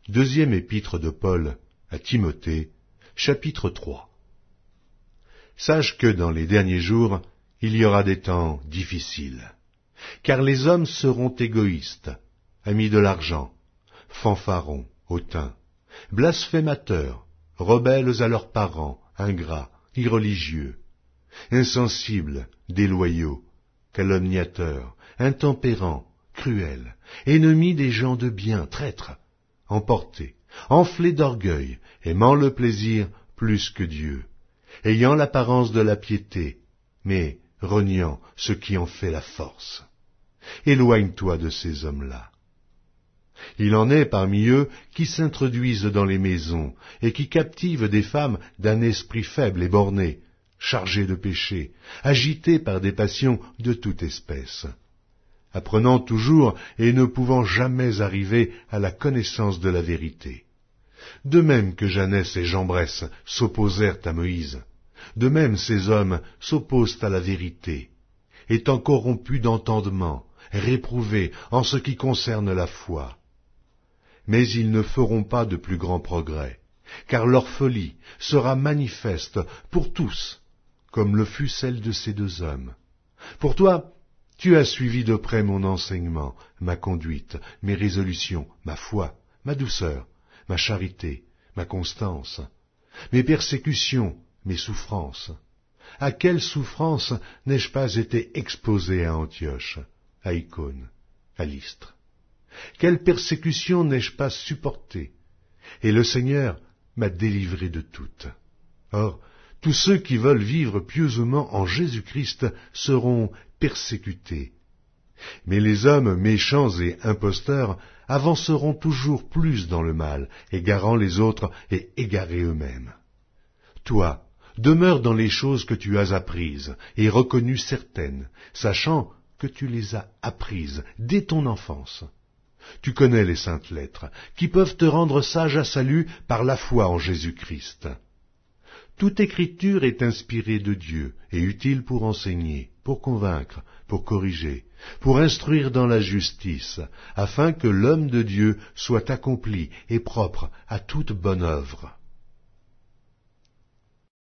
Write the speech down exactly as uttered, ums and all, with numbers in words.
Deuxième épître de Paul à Timothée, chapitre trois. Sache que dans les derniers jours, il y aura des temps difficiles, car les hommes seront égoïstes, amis de l'argent, fanfarons, hautains, blasphémateurs, rebelles à leurs parents, ingrats, irreligieux, insensibles, déloyaux, calomniateurs, intempérants, cruels, ennemis des gens de bien, traîtres, emportés, enflés d'orgueil, aimant le plaisir plus que Dieu, ayant l'apparence de la piété, mais reniant ce qui en fait la force. Éloigne-toi de ces hommes-là. Il en est parmi eux qui s'introduisent dans les maisons et qui captivent des femmes d'un esprit faible et borné, chargées de péché, agitées par des passions de toute espèce, apprenant toujours et ne pouvant jamais arriver à la connaissance de la vérité. De même que Janès et Jambres s'opposèrent à Moïse, de même ces hommes s'opposent à la vérité, étant corrompus d'entendement, réprouvés en ce qui concerne la foi. Mais ils ne feront pas de plus grands progrès, car leur folie sera manifeste pour tous, comme le fut celle de ces deux hommes. Pour toi, tu as suivi de près mon enseignement, ma conduite, mes résolutions, ma foi, ma douceur, ma charité, ma constance, mes persécutions, mes souffrances. À quelles souffrances n'ai-je pas été exposé à Antioche, à Icône, à Lystre? Quelle persécution n'ai-je pas supportée? Et le Seigneur m'a délivré de toutes. Or, tous ceux qui veulent vivre pieusement en Jésus-Christ seront persécutés. Mais les hommes méchants et imposteurs avanceront toujours plus dans le mal, égarant les autres et égarés eux-mêmes. Toi, demeure dans les choses que tu as apprises et reconnues certaines, sachant que tu les as apprises dès ton enfance. Tu connais les saintes lettres, qui peuvent te rendre sage à salut par la foi en Jésus-Christ. Toute écriture est inspirée de Dieu et utile pour enseigner, pour convaincre, pour corriger, pour instruire dans la justice, afin que l'homme de Dieu soit accompli et propre à toute bonne œuvre.